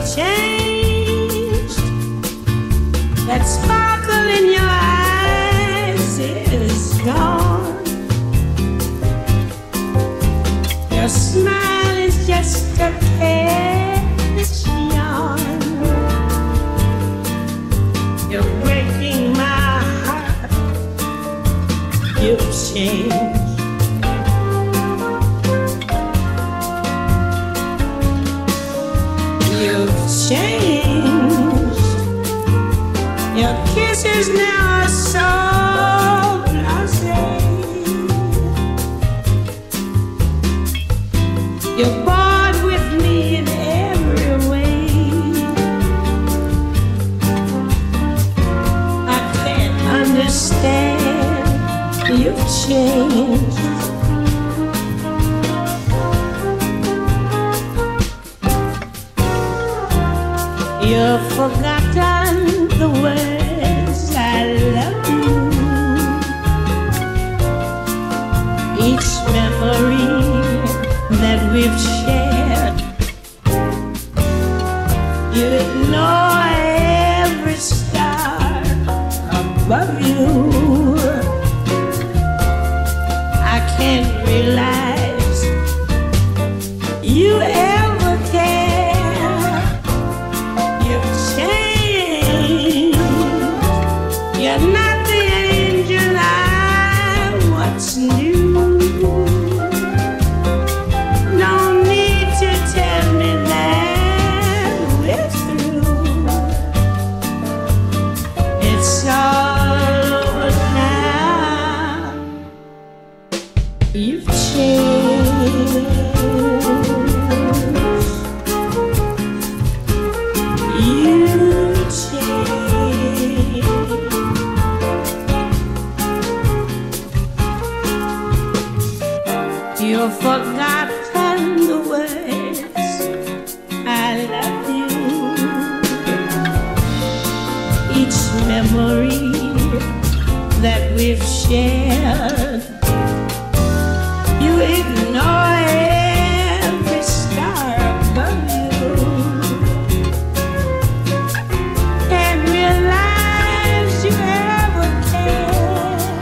changed. That sparkle in your eyes is gone. Your smile is just a careless yawn. You're breaking my heart. You've changed. You've changed. Your kisses now are so blasé. You're bored with me in every way. I can't understand. You've changed. You've forgotten the words I love you. Each memory that we've shared, you ignore every star above you. I can't realize you ever care. You've changed. You're not the angel I once knew. No need to tell me that we're through. It's all over now. You've changed. You've forgotten the words I love you. Each memory that we've shared, you ignore every star above you. And realize you ever cared.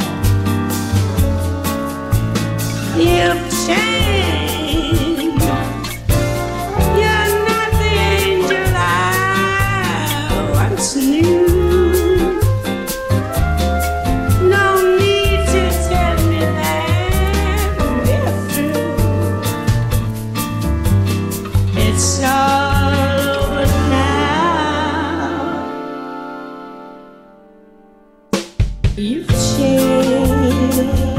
You've changed. You're not the angel I once knew. No need to tell me that we're through. It's all over now. You've changed.